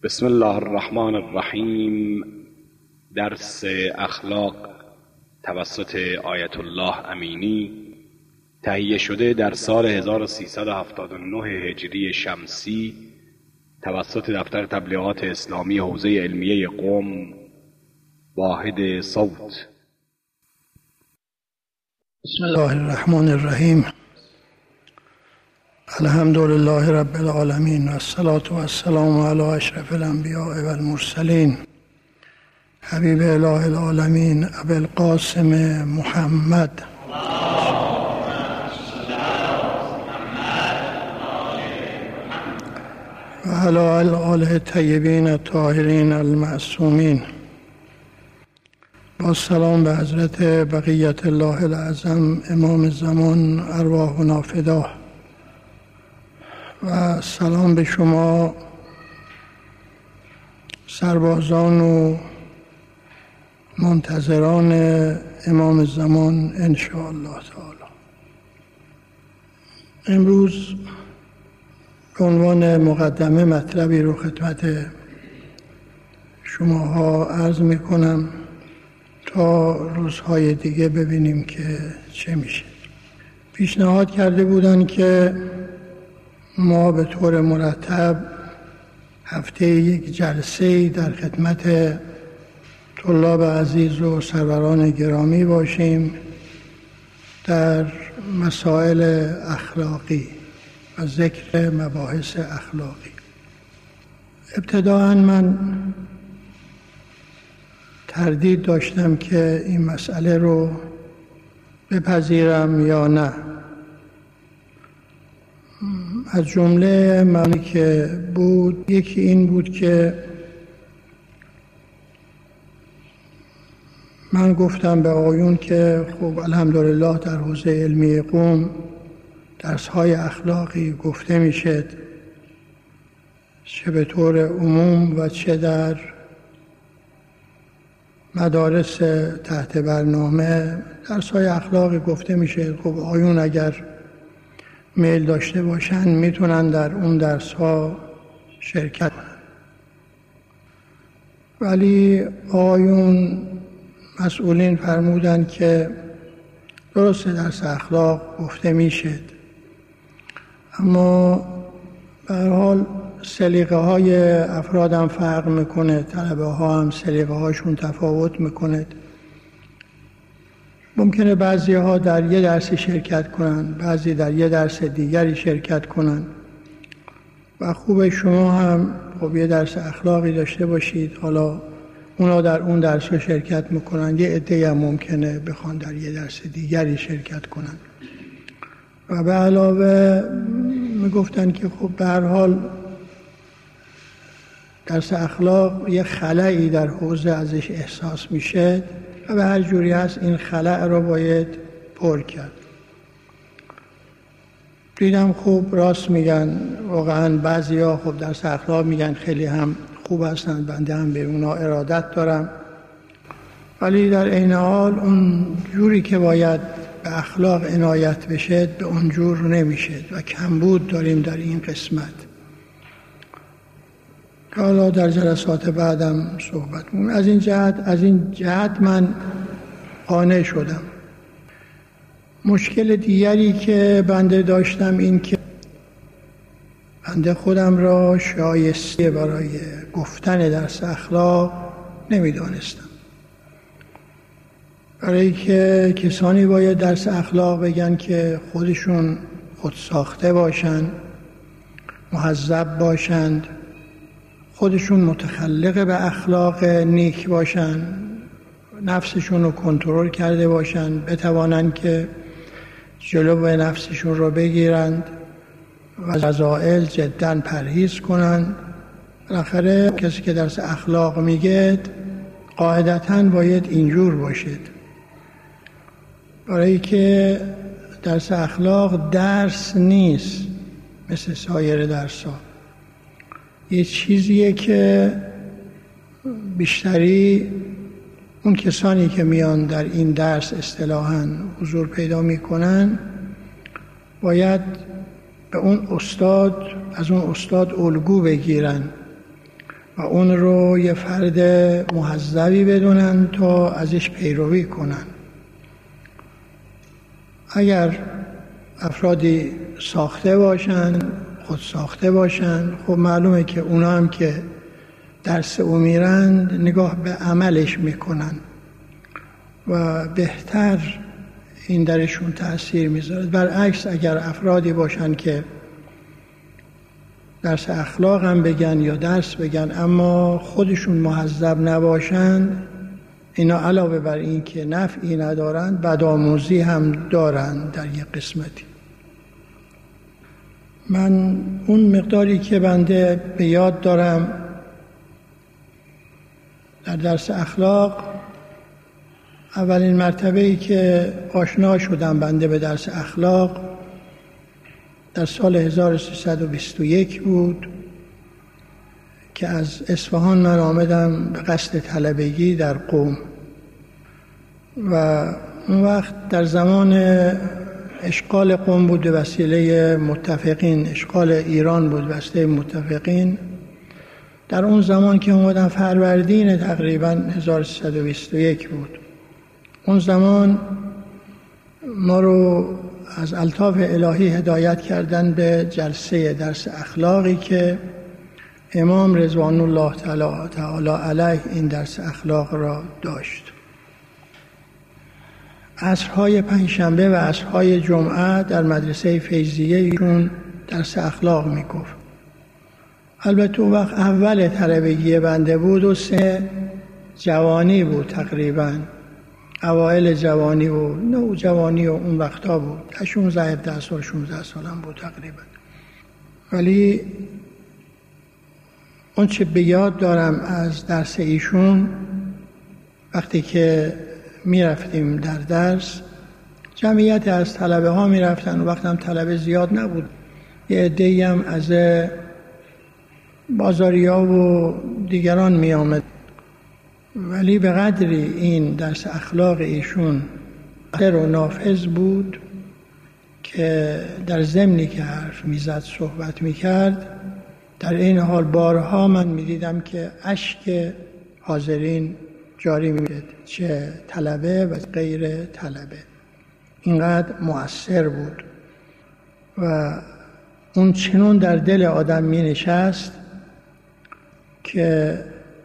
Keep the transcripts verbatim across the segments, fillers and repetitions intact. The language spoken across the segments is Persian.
بسم الله الرحمن الرحیم. درس اخلاق توسط آیت الله امینی، تهیه شده در سال هزار و سیصد و هفتاد و نه هجری شمسی توسط دفتر تبلیغات اسلامی حوزه علمیه قم، واحد صوت. بسم الله الرحمن الرحیم. الحمد لله رب العالمین و الصلاة و السلام علی اشرف الانبیاء و المرسلین حبیب اله العالمین ابی القاسم محمد و علی آله الطیبین الطاهرین المعصومین. با سلام به حضرت بقیت الله العظم امام زمان ارواحنا فداه و سلام به شما سربازان و منتظران امام زمان ان شاء الله تعالی. امروز به عنوان مقدمه مطلبی رو خدمت شماها عرض می کنم تا روزهای دیگه ببینیم که چه میشه. پیشنهاد کرده بودن که ما به طور مرتب هفته یک جلسه در خدمت طلاب عزیز و سروران گرامی باشیم در مسائل اخلاقی و ذکر مباحث اخلاقی. ابتداءً من تردید داشتم که این مسئله رو بپذیرم یا نه. از جمله معنی که بود یکی این بود که من گفتم به آقایون که خب الحمدلله در حوزه علمی قم درس‌های اخلاقی گفته میشه، چه به طور عموم و چه در مدارس تحت برنامه درس‌های اخلاقی گفته میشه. خب آقایون اگر میل داشته باشن میتونن در اون درس ها شرکت کنن. ولی آقایون مسئولین فرمودن که درسته درس اخلاق گفته میشه، اما به هر حال سلیقه های افراد هم فرق میکنه، طلبه ها هم سلیقه هاشون تفاوت میکنه. ممکنه بعضی ها در یه درسی شرکت کنن، بعضی در یه درس دیگری شرکت کنن و خوبه شما هم خب یه درس اخلاقی داشته باشید، حالا اونا در اون درس رو شرکت میکنن، یه عده‌ای هم ممکنه بخوان در یه درس دیگری شرکت کنن. و به علاوه میگفتن که خب به هر حال درس اخلاق یه خلایی در حوزه ازش احساس میشه و به هر جوری هست این خلأ رو باید پر کرد. دیدم خوب راست میگن، واقعا بعضی ها خب درس اخلاق میگن خیلی هم خوب هستن، بنده هم به اونا ارادت دارم، ولی در عین حال اون جوری که باید به اخلاق عنایت بشه به اون جور نمیشه و کمبود داریم در این قسمت. حالا در جلسات بعدم صحبت کنم. از این جهت از این جهت من قانع شدم. مشکل دیگری که بنده داشتم این که بنده خودم را شایسته برای گفتن درس اخلاق نمیدانستم، برای که کسانی باید درس اخلاق بگن که خودشون خود ساخته باشند، مهذب باشند، خودشون متخلق به اخلاق نیک باشن، نفسشون رو کنترل کرده باشن، بتوانند که جلو به نفسشون رو بگیرند و از رذائل جدا پرهیز کنند. بالاخره کسی که درس اخلاق میگه قاعدتاً باید اینجور باشد، برای که درس اخلاق درس نیست مثل سایر درس ها، یه چیزیه که بیشتری اون کسانی که میان در این درس اصطلاحاً حضور پیدا میکنن باید به اون استاد از اون استاد الگو بگیرن و اون رو یه فرد مهذبی بدونن تا ازش پیروی کنن. اگر افرادی ساخته باشن، خود ساخته باشن، خب معلومه که اونا هم که درس او میرند نگاه به عملش میکنن و بهتر این درشون تأثیر میذاره. برعکس اگر افرادی باشن که درس اخلاق هم بگن یا درس بگن اما خودشون مهذب نباشند، اینا علاوه بر این که نفعی ندارند بدآموزی هم دارند در یک قسمتی. من اون مقداری که بنده به یاد دارم در درس اخلاق، اولین مرتبه‌ای که آشنا شدم بنده به درس اخلاق در سال هزار و سیصد و بیست و یک بود که از اصفهان من آمدم به قصد طلبگی در قم و اون وقت در زمان اشغال قم بود به وسیله متفقین، اشغال ایران بود به وسیله متفقین. در اون زمان که اومدم فروردین تقریبا هزار و سیصد و بیست و یک بود. اون زمان ما رو از الطاف الهی هدایت کردن به جلسه درس اخلاقی که امام رضوان الله تعالی علیه این درس اخلاق را داشت. عصرهای پنجشنبه و عصرهای جمعه در مدرسه فیضیه ایشون درس اخلاق میگفت. البته اون وقت اول طلبگی بنده بود و سه جوانی بود تقریبا، اوائل جوانی و نو جوانی و اون وقتا بود، شانزده هفده سال شانزده سالم بود تقریبا. ولی اون چه به یاد دارم از درس ایشون، وقتی که می رفتیم در درس جمعیت از طلبه ها می رفتن و وقت هم طلبه زیاد نبود، یه عده‌ای هم از بازاریا و دیگران می آمد. ولی به قدری این درس اخلاق ایشون خیر و نافذ بود که در ضمنی که حرف میزد صحبت میکرد، در این حال بارها من میدیدم که اشک حاضرین جاری میشد، چه طلبه و غیر طلبه. اینقدر مؤثر بود و اون چنون در دل آدم می نشست که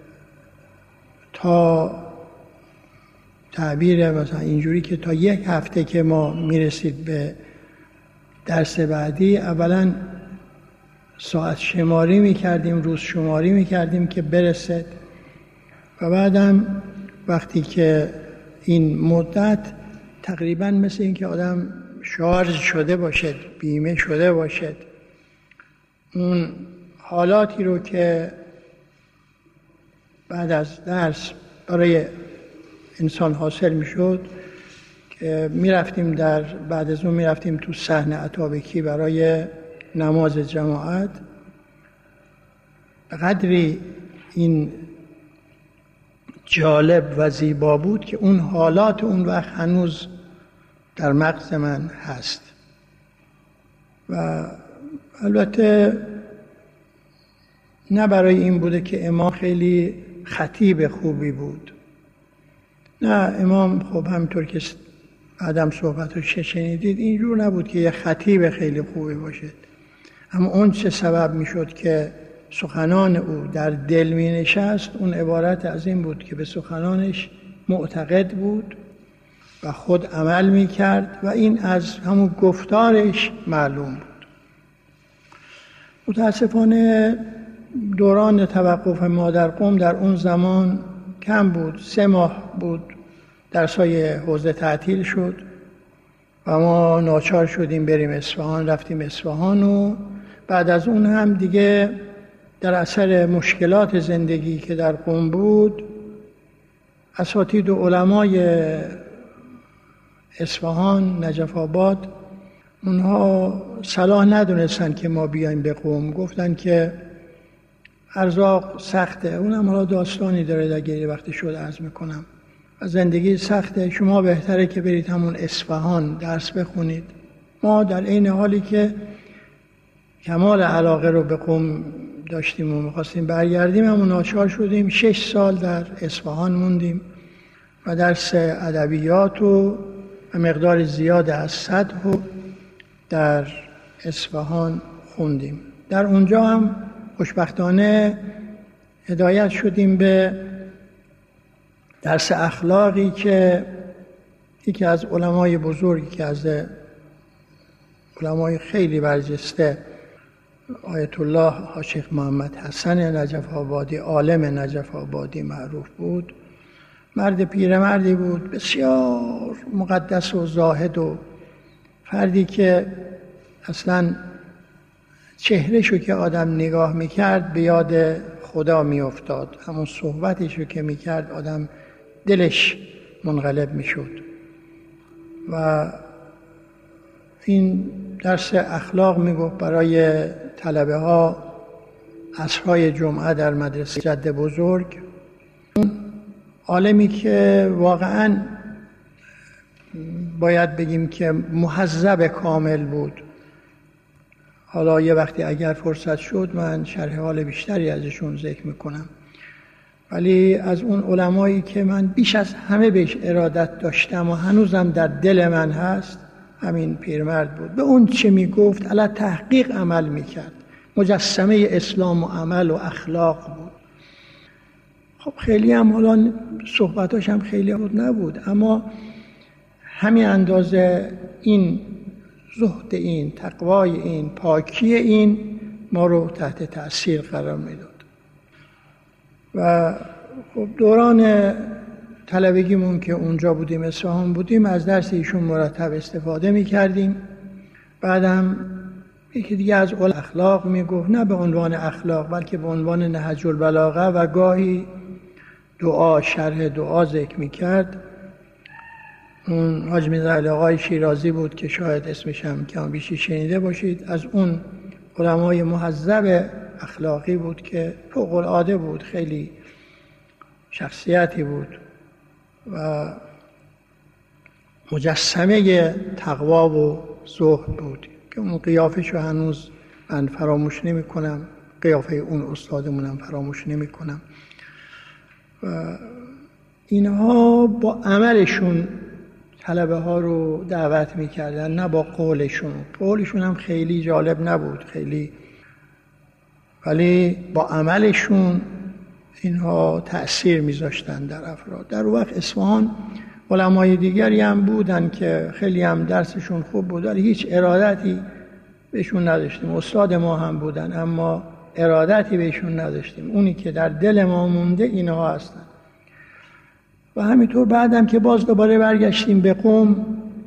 تا تعبیر مثلا اینجوری که تا یک هفته که ما میرسید به درس بعدی، اولا ساعت شماری میکردیم، روز شماری میکردیم که برسد و بعدم وقتی که این مدت تقریبا مثل این که آدم شارژ شده باشد، بیمه شده باشد، اون حالاتی رو که بعد از درس برای انسان حاصل میشد که میرفتیم در بعد از اون میرفتیم تو صحن اتابکی برای نماز جماعت، به قدری این جالب و زیبا بود که اون حالات اون وقت هنوز در مغز من هست. و البته نه برای این بوده که امام خیلی خطیب خوبی بود، نه، امام خب همینطور که بعدم صحبت رو شنیدید اینجور نبود که یه خطیب خیلی خوبی باشد، اما اون چه سبب می شد که سخنان او در دل می نشست، اون عبارت از این بود که به سخنانش معتقد بود و خود عمل می کرد و این از همون گفتارش معلوم بود. متاسفانه دوران توقف ما در قم در اون زمان کم بود، سه ماه بود درسای حوزه تعطیل شد و ما ناچار شدیم بریم اصفهان. رفتیم اصفهان و بعد از اون هم دیگه در اثر مشکلات زندگی که در قم بود، اساتید و علمای اصفهان، نجف آباد، اونها صلاح ندونستن که ما بیایم به قم. گفتن که ارزاق سخته، اونم حالا داستانی داره دیگه وقتی شد عرض میکنم، و زندگی سخته، شما بهتره که برید همون اصفهان درس بخونید. ما در این حالی که کمال علاقه رو به قم داشتیم و میخواستیم برگردیم، اما ناچار شدیم. شش سال در اصفهان موندیم و درس ادبیات و مقدار زیاد از سطح و در اصفهان خوندیم. در اونجا هم خوشبختانه هدایت شدیم به درس اخلاقی که یکی از علمای بزرگی که از علمای خیلی برجسته آیت الله شیخ محمد حسن نجف آبادی، عالم نجف آبادی معروف بود، مرد پیرمردی بود بسیار مقدس و زاهد و فردی که اصلا چهرهشو که آدم نگاه میکرد به یاد خدا میافتاد، همون صحبتشو که میکرد آدم دلش منقلب میشد. و این درس اخلاق میگفت برای طلبه ها عصرهای جمعه در مدرسه جد بزرگ. اون عالمی که واقعا باید بگیم که مهذب کامل بود. حالا یه وقتی اگر فرصت شد من شرح حال بیشتری ازشون ذکر میکنم، ولی از اون علمایی که من بیش از همه بهش ارادت داشتم و هنوزم در دل من هست همین پیرمرد بود. به اون چه میگفت علی تحقیق عمل میکرد، مجسمه اسلام و عمل و اخلاق بود. خب خیلی هم حالا صحبتاش هم خیلی بود نبود، اما همین اندازه این زهد، این تقوای، این پاکی این ما رو تحت تأثیر قرار میداد. و خب دوران طلبگیمون که اونجا بودیم، اصفهان بودیم، از درس ایشون مرتب استفاده میکردیم. بعدم یکی دیگه از اول اخلاق میگفت، نه به عنوان اخلاق بلکه به عنوان نهج البلاغه، و گاهی دعا، شرح دعا ذکر میکرد. اون حاج میرزا علی آقای شیرازی بود که شاید اسمش هم کم بیشی شنیده باشید. از اون علمای مهذب اخلاقی بود که فوق العاده بود، خیلی شخصیتی بود و مجسمه تقوا و زهد بود که اون قیافش رو هنوز من فراموش نمی کنم، قیافه اون استادمونم فراموش نمی کنم. و اینها با عملشون طلبه ها رو دعوت می کردن، نه با قولشون. قولشون هم خیلی جالب نبود خیلی، ولی با عملشون اینها تأثیر میذاشتن در افراد. در وقت اصفهان علمای دیگری هم بودن که خیلی هم درسشون خوب بود، ولی هیچ ارادتی بهشون نداشتیم. استاد ما هم بودن اما ارادتی بهشون نداشتیم. اونی که در دل ما مونده اینها هستن. و همینطور بعدم که باز دوباره برگشتیم به قم،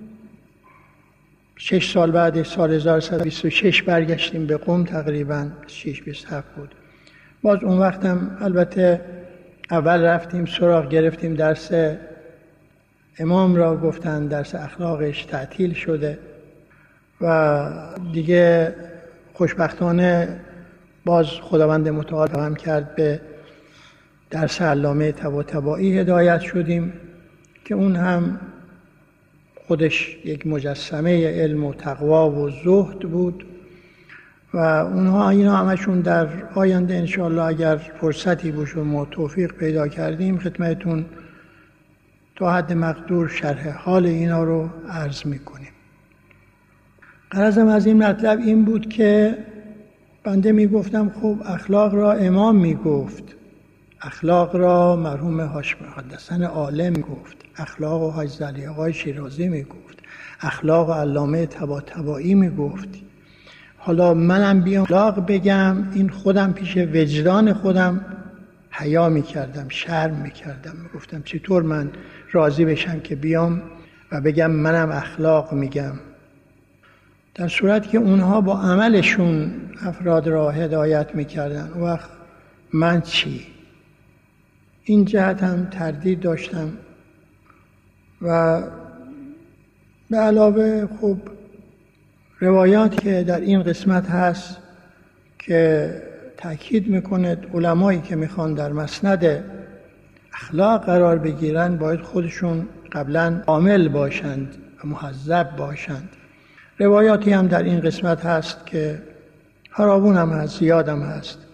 شش سال بعد، سال هزار و سیصد و بیست و شش برگشتیم به قم، تقریباً شش بیست و هفت بود. باز اون وقتم البته اول رفتیم سراغ گرفتیم درس امام را، گفتن درس اخلاقش تعطیل شده و دیگه خوشبختانه باز خداوند متعال هم کرد به درس علامه طباطبایی هدایت شدیم که اون هم خودش یک مجسمه علم و تقوا و زهد بود. و اونها اینا همشون در آینده انشاءالله اگر فرصتی بود و ما توفیق پیدا کردیم خدمتون تا حد مقدور شرح حال اینا رو عرض میکنیم. غرضم از این مطلب این بود که بنده میگفتم خب اخلاق را امام میگفت، اخلاق را مرحوم هاشم حسن عالم گفت، اخلاق و حاج علی آقای شیرازی میگفت، اخلاق و علامه طباطبایی میگفت. حالا منم بیام اخلاق بگم، این خودم پیش وجدان خودم حیا میکردم، شرم میکردم، میگفتم چطور من راضی بشم که بیام و بگم منم اخلاق میگم، در صورتی که اونها با عملشون افراد را هدایت میکردن. و من چی؟ این جهت هم تردید داشتم. و به علاوه خب روایاتی که در این قسمت هست که تأکید میکنه علمایی که میخوان در مسند اخلاق قرار بگیرن باید خودشون قبلا عامل باشند و مهذب باشند. روایاتی هم در این قسمت هست که فراوون هم هست، زیاد هم هست.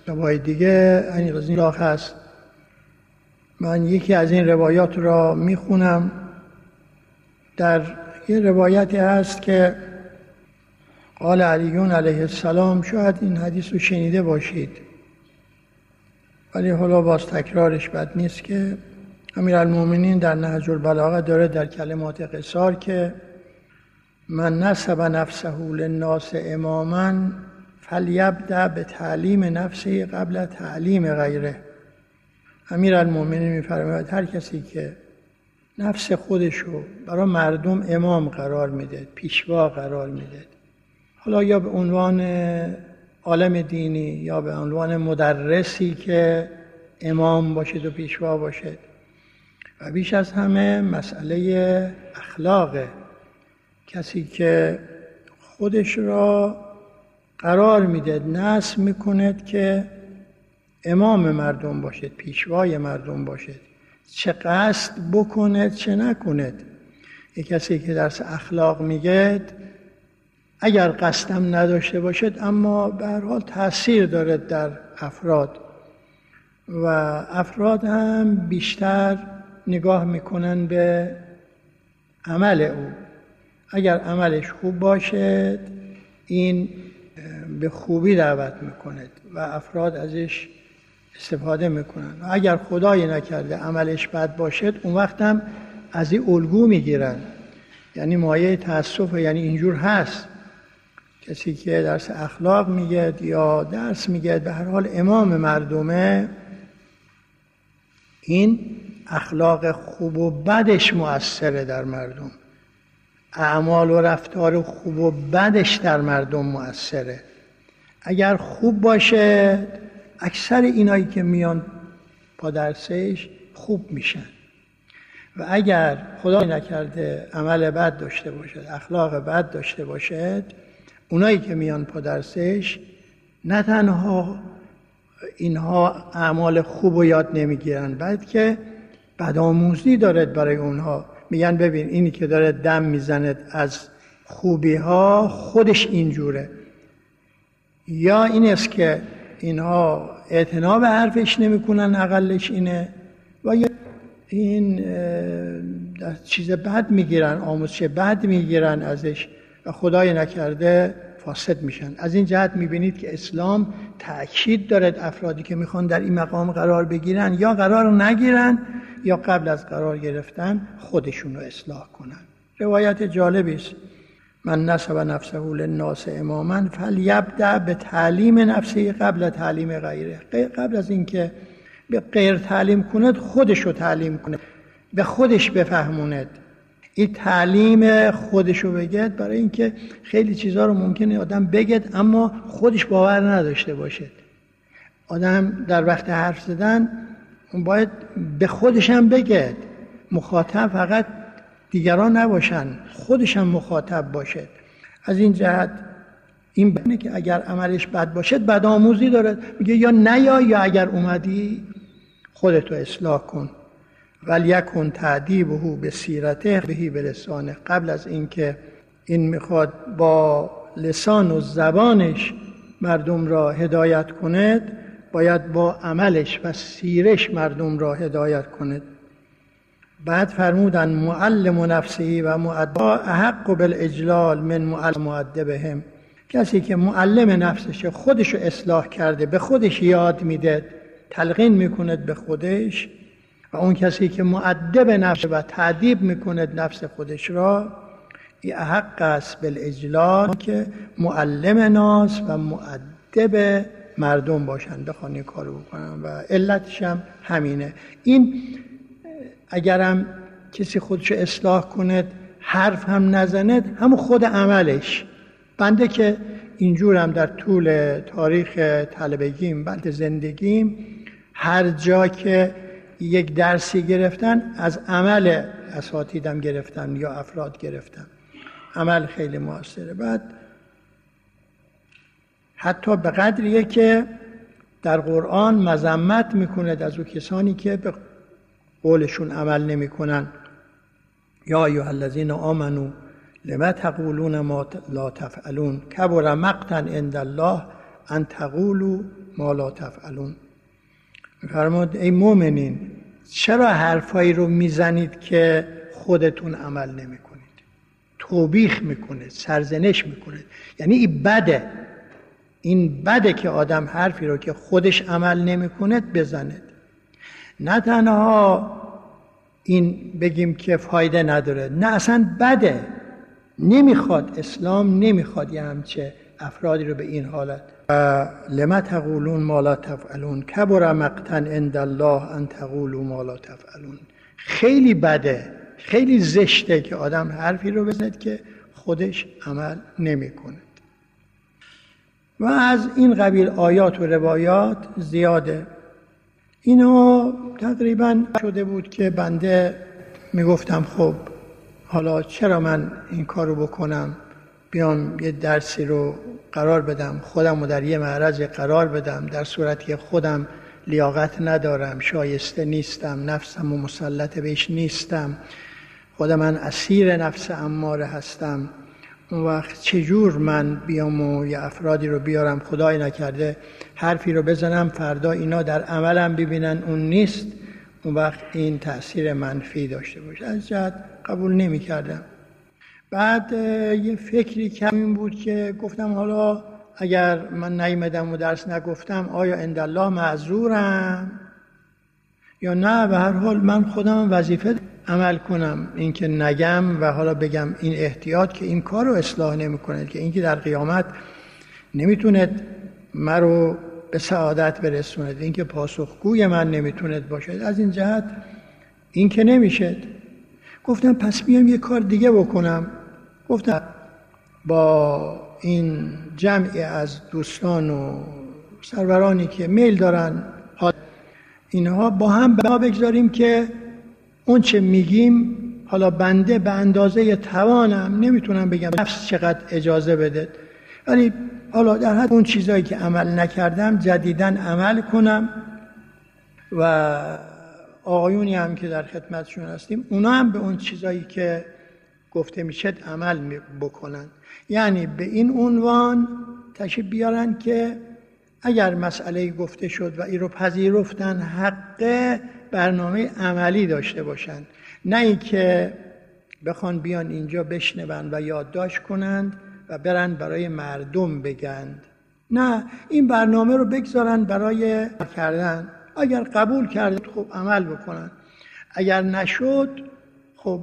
روایت دیگه این از این لاغ هست. من یکی از این روایات را میخونم. در یه روایتی هست که قال علیون علیه السلام، شاید این حدیث رو شنیده باشید ولی حالا باز تکرارش بد نیست، که امیرالمومنین در نهج البلاغه داره در کلمات قصار که من نسب نفسه للناس اماما فلیبدأ به تعلیم نفسه قبل تعلیم غیره. امیرالمومنین می‌فرماید هر کسی که نفس خودشو برای مردم امام قرار میده، پیشوا قرار میده، حالا یا به عنوان عالم دینی یا به عنوان مدرسی که امام باشد و پیشوا باشد، و بیش از همه مسئله اخلاقه. کسی که خودش را قرار میده، نصب میکند که امام مردم باشد، پیشوای مردم باشد، چه قصد بکند چه نکند. یک کسی که درس اخلاق میگه اگر قصدم نداشته باشد اما به هر حال تأثیر داره در افراد، و افراد هم بیشتر نگاه میکنن به عمل او. اگر عملش خوب باشد این به خوبی دعوت میکند و افراد ازش استفاده میکنن، و اگر خدای نکرده عملش بد باشد اون وقت هم از این الگو میگیرن. یعنی مایه تأسف، یعنی اینجور هست کسی که درس اخلاق میگه یا درس میگه به هر حال امام مردمه، این اخلاق خوب و بدش مؤثره در مردم، اعمال و رفتار خوب و بدش در مردم مؤثره. اگر خوب باشه اکثر اینایی که میان پا درسش خوب میشن، و اگر خدا نکرده عمل بد داشته باشد، اخلاق بد داشته باشد، اونایی که میان پا درسش نه تنها اینها اعمال خوب رو یاد نمیگیرن، بلکه بدآموزی دارد برای اونها. میگن ببین اینی که داره دم میزند از خوبی ها خودش اینجوره، یا این است که اینها اعتنا به حرفش نمیکنن، اقلش اینه، و یا این چیز بد میگیرن، آموزش بد میگیرن ازش و خدای نکرده فاسد میشن. از این جهت میبینید که اسلام تأکید دارد افرادی که میخوان در این مقام قرار بگیرن یا قرار نگیرن یا قبل از قرار گرفتن خودشون رو اصلاح کنن. روایت جالبی است. من نسب نفسه للناس اماما فلیبدأ به تعلیم نفسه قبل تعلیم غیره. قبل از اینکه به غیر تعلیم کند خودش رو تعلیم کند، به خودش بفهموند. این تعلیم خودش رو بگید، برای اینکه خیلی چیزها رو ممکنه آدم بگید اما خودش باور نداشته باشه. آدم در وقت حرف زدن باید به خودش هم بگید، مخاطب فقط دیگران نباشن، خودش هم مخاطب باشه. از این جهت این بینه که اگر عملش بد باشد بد آموزی داره، میگه یا نیا، یا اگر اومدی خودتو اصلاح کن. ولیکن تعدیبه به سیرته بهی به لسانه. قبل از اینکه این میخواد با لسان و زبانش مردم را هدایت کند، باید با عملش و سیرش مردم را هدایت کند. بعد فرمودن معلم نفسه و مؤدب احق بالاجلال من معلم مؤدبهم. کسی که معلم نفسش، خودش رو اصلاح کرده، به خودش یاد میده، تلقین میکند به خودش، و اون کسی که مؤدب نفس و تعدیب میکند نفس خودش را، این احق است بالاجلال که معلم ناس و مؤدب مردم باشن، بخوان این کارو بکنن. و علتش هم همینه. این اگرم کسی خودشو اصلاح کند، حرف هم نزند، همون خود عملش. بنده که اینجورم در طول تاریخ طلبگیم، بلکه زندگیم، هر جا که یک درسی گرفتن از عمل اساتیدم گرفتم یا افراد گرفتم. عمل خیلی موثره. بعد حتی به قدریه که در قرآن مذمت میکند از او کسانی که به قولشون عمل نمی کنن. یا ایها الذین آمنوا لما تقولون ما لا تفعلون کبر مقتا عند الله ان تقولوا ما لا تفعلون. می‌فرماد ای مؤمنین چرا حرفایی رو میزنید که خودتون عمل نمی کنید؟ توبیخ میکنه، سرزنش میکنه. یعنی این بده، این بده که آدم حرفی رو که خودش عمل نمی کند بزند. نه تنها این بگیم که فایده نداره، نه اصلا بده، نمیخواد، اسلام نمیخواد یه همچه افرادی رو به این حالت. لما تقولون ما لا تفعلون کبر مقتا عند الله ان تقولوا ما لا تفعلون. خیلی بده، خیلی زشته که آدم حرفی رو بزند که خودش عمل نمی کند. و از این قبیل آیات و روایات زیاده. اینو تقریبا شده بود که بنده میگفتم خب حالا چرا من این کارو بکنم، بیام یه درسی رو قرار بدم، خودم رو در یه معرض قرار بدم، در صورتی که خودم لیاقت ندارم، شایسته نیستم، نفسم و مسلط بهش نیستم، خودم من اسیر نفس اماره هستم. اون وقت چجور من بیام و یه افرادی رو بیارم، خدای نکرده حرفی رو بزنم فردا اینا در عملم ببینن اون نیست، اون وقت این تأثیر منفی داشته باشه. از جهت قبول نمی کردم. بعد یه فکری کمی بود که گفتم حالا اگر من نیامدم و درس نگفتم آیا عند الله معذورم یا نه؟ به هر حال من خودم وظیفه عمل کنم، این که نگم و حالا بگم این احتیاط که این کار رو اصلاح نمی کند، که این که در قیامت نمیتوند من رو به سعادت برسوند، این که پاسخگوی من نمیتوند باشد، از این جهت این که نمیشد. گفتم پس بیام یه کار دیگه بکنم. گفتم با این جمعی از دوستان و سرورانی که میل دارن اینها با هم بگذاریم که اون چه میگیم، حالا بنده به اندازه توانم نمیتونم بگم نفس چقدر اجازه بده، ولی حالا در حد اون چیزایی که عمل نکردم جدیداً عمل کنم و آقایونی هم که در خدمتشون هستیم اونا هم به اون چیزایی که گفته میشه عمل بکنن. یعنی به این عنوان تشریف بیارن که اگر مسئله گفته شد و این رو پذیرفتن حق برنامه عملی داشته باشن، نه ای که بخوان بیان اینجا بشنون و یادداشت کنند و برن برای مردم بگند. نه، این برنامه رو بگذارن برای کردن. اگر قبول کرد خب عمل بکنن، اگر نشد خب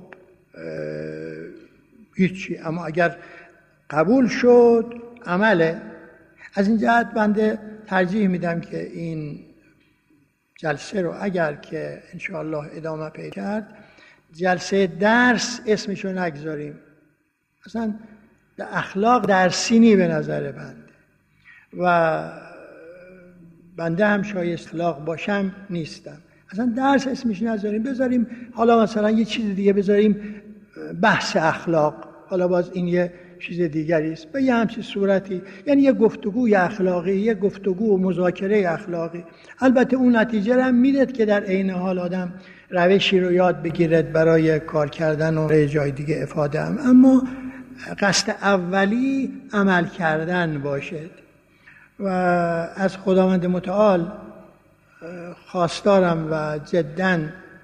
هیچی، اما اگر قبول شد عمله. از این جهت بنده ترجیح میدم که این جلسه رو اگر که انشاءالله ادامه پیدا کرد جلسه درس اسمشو نگذاریم، اصلا اخلاق درسینی به نظر بنده و بنده هم شایسته اخلاق باشم نیستم، اصلا درس اسمش نذاریم، بذاریم حالا مثلا یه چیز دیگه بذاریم بحث اخلاق، حالا باز این یه چیز دیگری است، به یه همچین صورتی، یعنی یه گفتگوی اخلاقی، یه گفتگو و مذاکره اخلاقی. البته اون نتیجه رو هم میدهد که در عین حال آدم روشی رو یاد بگیرد برای کار کردن و جای دیگه افاده هم، اما قصد اولی عمل کردن باشد. و از خداوند متعال خواستارم و جداً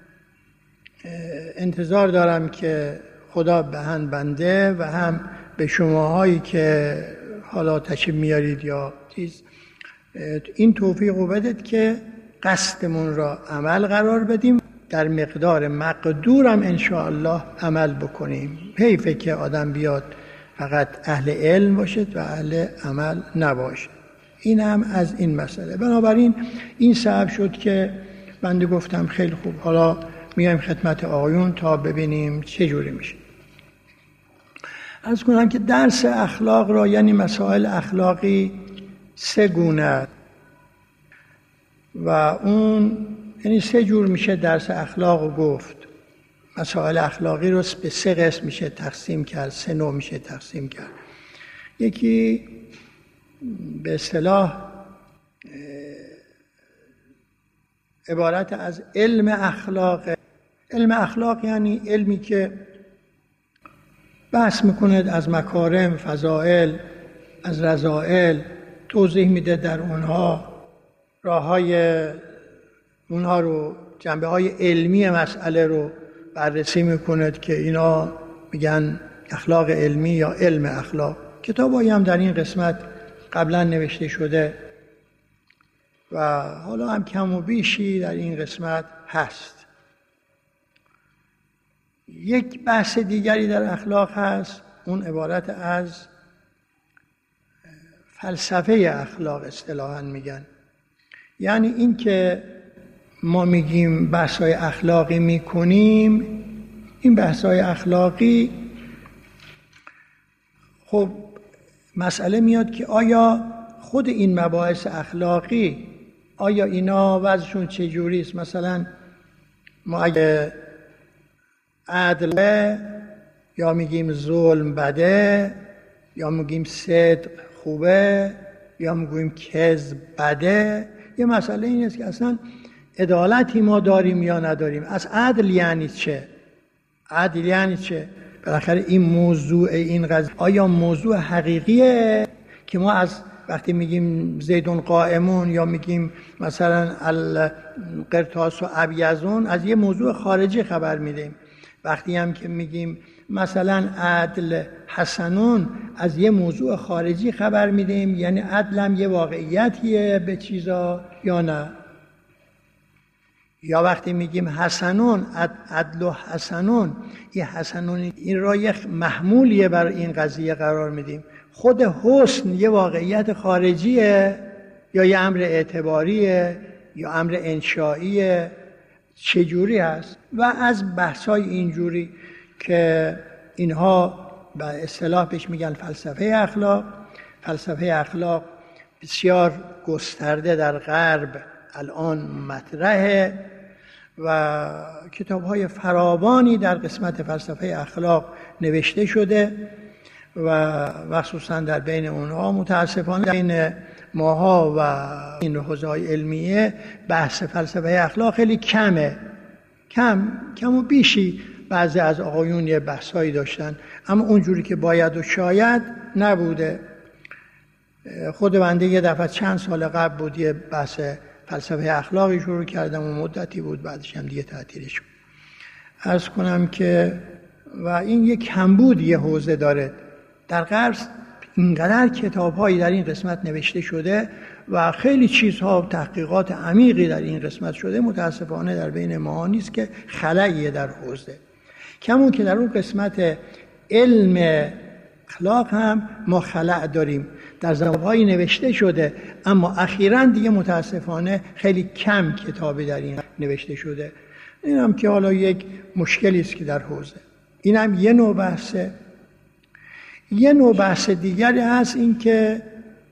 انتظار دارم که خدا به هم بنده و هم به شماهایی که حالا تشریف میارید یا چیز این توفیق رو بدید که قصدمون را عمل قرار بدیم، در مقدار مقدورم انشاءالله عمل بکنیم. حیفه که آدم بیاد فقط اهل علم باشد و اهل عمل نباشد. این هم از این مسئله. بنابراین این سبب شد که بنده گفتم خیلی خوب، حالا میایم خدمت آقایون تا ببینیم چه جوری میشه. عرض کنم که درس اخلاق را، یعنی مسائل اخلاقی، سه گونه و اون یعنی سه جور میشه درس اخلاق رو گفت. مسائل اخلاقی رو به سه قسم میشه تقسیم کرد، سه نوع میشه تقسیم کرد. یکی به اصطلاح عبارت از علم اخلاق. علم اخلاق یعنی علمی که بحث میکند از مکارم، فضائل، از رذائل، توضیح میده در اونها راه های اونها رو، جنبه های علمی مسئله رو بررسی میکند که اینا میگن اخلاق علمی یا علم اخلاق. کتابایی هم در این قسمت قبلا نوشته شده و حالا هم کم و بیشی در این قسمت هست. یک بحث دیگری در اخلاق هست، اون عبارت از فلسفه اخلاق اصطلاحاً میگن. یعنی این که ما میگیم بحث‌های اخلاقی میکنیم، این بحث‌های اخلاقی خب مسئله میاد که آیا خود این مباحث اخلاقی آیا اینا وضعشون چجوری است؟ مثلا ما اگه عدل یا میگیم ظلم بده یا میگیم صدق خوبه یا میگیم کذب بده، یه مسئله این است که اصلا عدالتی ما داریم یا نداریم. از عدل یعنی چه؟ عدل یعنی چه؟ بالاخره این موضوع، این قضیه آیا موضوع حقیقیه که ما از وقتی میگیم زیدون قائمون یا میگیم مثلا القرطاس و ابیضون از یه موضوع خارجی خبر میدیم، وقتی هم که میگیم مثلا عدل حسنون از یه موضوع خارجی خبر میدیم، یعنی عدل هم یه واقعیتیه به چیزا یا نه؟ یا وقتی میگیم حسنون، عدل و حسنون، این حسنون این را یک محمولیه بر این قضیه قرار میدیم. خود حسن یه واقعیت خارجیه یا یه امر اعتباریه یا امر انشائیه؟ چجوری هست؟ و از بحثای اینجوری که اینها به اصطلاح بهش میگن فلسفه اخلاق. فلسفه اخلاق بسیار گسترده در غرب الان مطرحه و کتاب‌های فراوانی در قسمت فلسفه اخلاق نوشته شده و مخصوصا در بین اونها متاسفانه بین ماها و این حوزه‌های علمیه بحث فلسفه اخلاق خیلی کمه. کم کم و بیشی بعضی از آقایون یه بحثایی داشتن، اما اونجوری که باید و شاید نبوده. خود بنده یه دفعه چند سال قبل بود یه بحث فلسفه اخلاقی شروع کردم و مدتی بود، بعدش هم دیگه تعطیلش شد. عرض کنم که و این یک کمبود یه حوزه داره. در غرب اینقدر کتاب‌هایی در این قسمت نوشته شده و خیلی چیزها تحقیقات عمیقی در این قسمت شده، متاسفانه در بین ما نیست که خلأیه در حوزه. کمون که در اون قسمت علم اخلاق هم ما خلأ داریم، در زبان‌هایی نوشته شده اما اخیراً دیگه متاسفانه خیلی کم کتابی در این نوشته شده. این هم که حالا یک مشکلی است که در حوزه. این هم یه نوع بحثه. یه نوع بحث دیگری هست، این که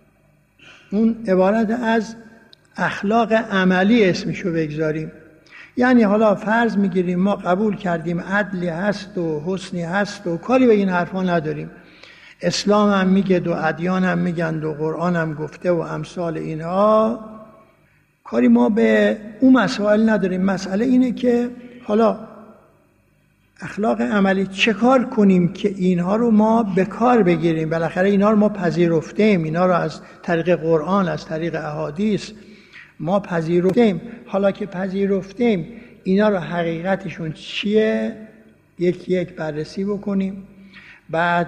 اون عبارت از اخلاق عملی اسمشو بگذاریم. یعنی حالا فرض میگیریم ما قبول کردیم عدلی هست و حسنی هست و کاری به این حرفا نداریم، اسلام هم میگه و ادیان هم میگن و قرآن هم گفته و امثال اینها، کاری ما به اون مسائل نداریم. مسئله اینه که حالا اخلاق عملی چه کار کنیم که اینها رو ما به کار بگیریم؟ بالاخره اینا رو ما پذیرفتیم، اینا رو از طریق قرآن، از طریق احادیث ما پذیرفتیم. حالا که پذیرفتیم اینا رو حقیقتشون چیه یک یک بررسی بکنیم، بعد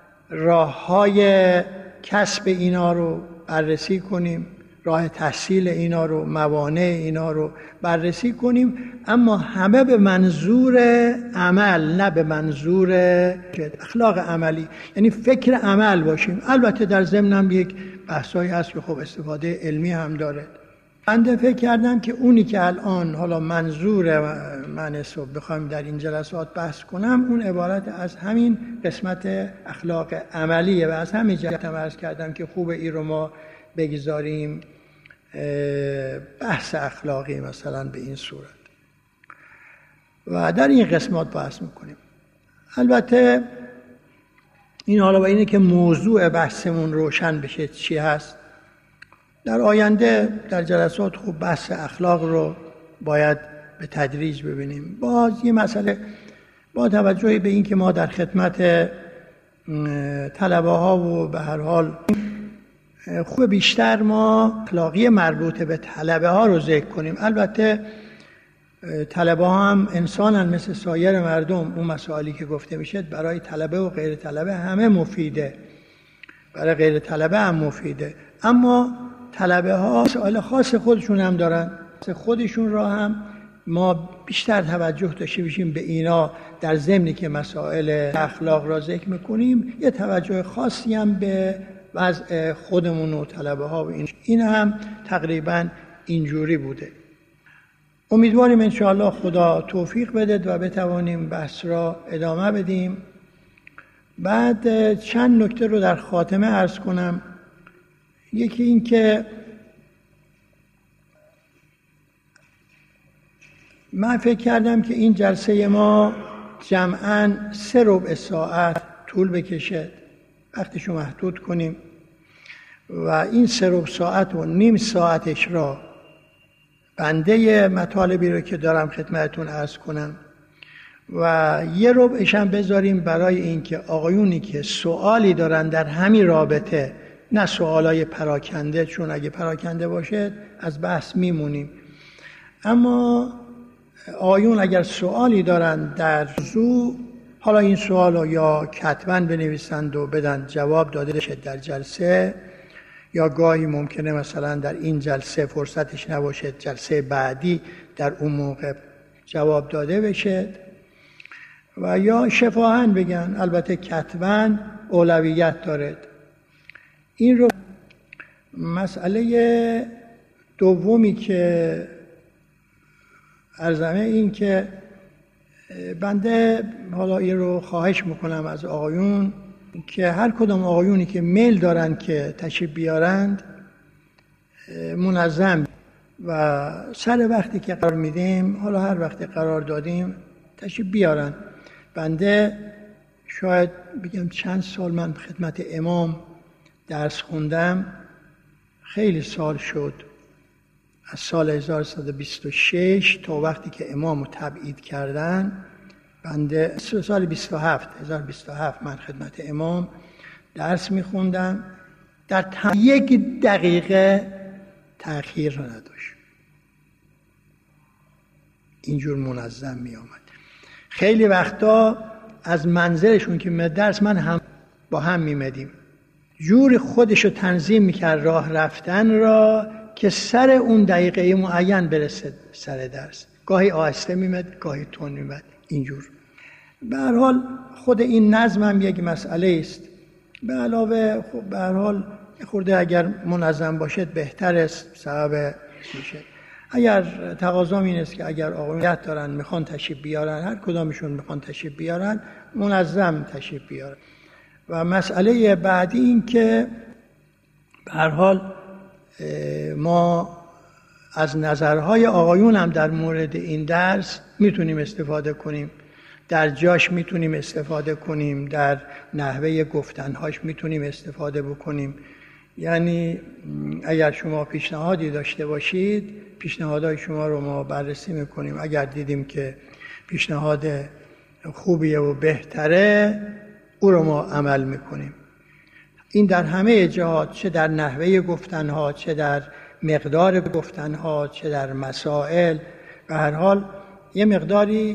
راه‌های کسب اینا رو بررسی کنیم، راه تحصیل اینا رو، موانع اینا رو بررسی کنیم، اما همه به منظور عمل، نه به منظور اخلاق عملی، یعنی فکر عمل باشیم. البته در ضمن هم یک بحثایی هست که خب استفاده علمی هم داره. بنده فکر کردم که اونی که الان حالا منظور من است و بخوایم در این جلسات بحث کنم، اون عبارت از همین قسمت اخلاق عملیه و از همین جهت هم عرض کردم که خوب این رو ما بگذاریم بحث اخلاقی مثلا به این صورت و در این قسمت بحث میکنیم. البته این حالا با اینه که موضوع بحثمون روشن بشه چی هست. در آینده در جلسات خوب بحث اخلاق رو باید به تدریج ببینیم. باز یه مسئله با توجه به این که ما در خدمت طلبه ها و به هر حال خوب بیشتر ما اخلاقی مربوط به طلبه ها رو ذکر کنیم. البته طلبه ها هم انسانن مثل سایر مردم. اون مسائلی که گفته میشه برای طلبه و غیر طلبه همه مفیده، برای غیر طلبه هم مفیده، اما طلبه ها مسائل خاص خودشون هم دارن. خودشون را هم ما بیشتر توجه داشته باشیم به اینا در ضمنی که مسائل اخلاق را ذکر میکنیم، یه توجه خاصی هم به وضع خودمون و طلبه ها و این این هم تقریبا اینجوری بوده. امیدواریم انشاءالله خدا توفیق بده و بتوانیم بحث را ادامه بدیم. بعد چند نکته رو در خاتمه عرض کنم. یکی این که من فکر کردم که این جلسه ما جمعاً سه ربع ساعت طول بکشه، وقتشو محدود کنیم و این سه ربع ساعت و نیم ساعتش را بنده مطالبی رو که دارم خدمتتون عرض کنم و یه ربعش هم بذاریم برای اینکه آقایونی که سوالی دارن در همین رابطه، نه سوالای پراکنده، چون اگه پراکنده باشه از بحث میمونیم، اما آقایون اگر سوالی دارن در موضوع، حالا این سوال رو یا کتباً بنویسند و بدن جواب داده بشه در جلسه، یا گاهی ممکنه مثلا در این جلسه فرصتش نباشه، جلسه بعدی در اون موقع جواب داده بشه، و یا شفاهاً بگن. البته کتباً اولویت داره. این رو مسئله دومی که عرضمه این که بنده حالا این رو خواهش میکنم از آقایون که هر کدام آقایونی که میل دارن که تشریف بیارند منظم و سر وقتی که قرار میدیم، حالا هر وقتی قرار دادیم تشریف بیارن. بنده شاید بگم چند سال من خدمت امام درس خوندم، خیلی سال شد، از سال هزار و سیصد و بیست و شش تا وقتی که امام رو تبعید کردن، بنده سال بیست و هفت هزار و بیست و هفت من خدمت امام درس میخوندم، در تمام یک دقیقه تأخیر نداشت، اینجور منظم می آمد. خیلی وقتا از منزلشون که می درس من هم با هم میمدیم، جور خودشو تنظیم میکرد راه رفتن را که سر اون دقیقه معین برسه سر درس. گاهی آهسته میمد، گاهی تند میمد، اینجور. به هر حال خود این نظم هم یک مسئله است. به علاوه خب به هر حال خورده اگر منظم باشد بهتر است، سبب میشه. اگر تقاضا این است که اگر آقایون دارن میخوان تشریف بیارن، هر کدامشون میخوان تشریف بیارن، منظم تشریف بیارن. و مسئله بعدی این که به هر حال ما از نظرهای آقایون هم در مورد این درس میتونیم استفاده کنیم، در جاش میتونیم استفاده کنیم، در نحوه گفتنهاش میتونیم استفاده بکنیم. یعنی اگر شما پیشنهادی داشته باشید، پیشنهادهای شما رو ما بررسی میکنیم. اگر دیدیم که پیشنهاد خوبیه و بهتره، او رو ما عمل میکنیم. این در همه جهات، چه در نحوه گفتنها، چه در مقدار گفتنها، چه در مسائل. به هر حال یه مقداری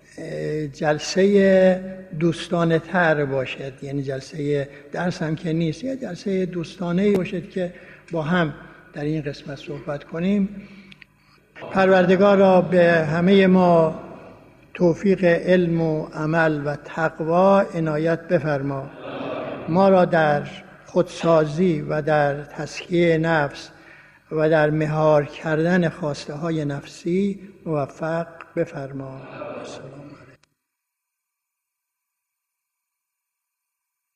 جلسه دوستانه تر باشد، یعنی جلسه درس هم که نیست، یه جلسه دوستانه باشد که با هم در این قسمت صحبت کنیم. پروردگار را به همه ما توفیق علم و عمل و تقوا عنایت بفرما. ما را در خودسازی و در تزکیه نفس و در مهار کردن خواسته های نفسی موفق بفرما.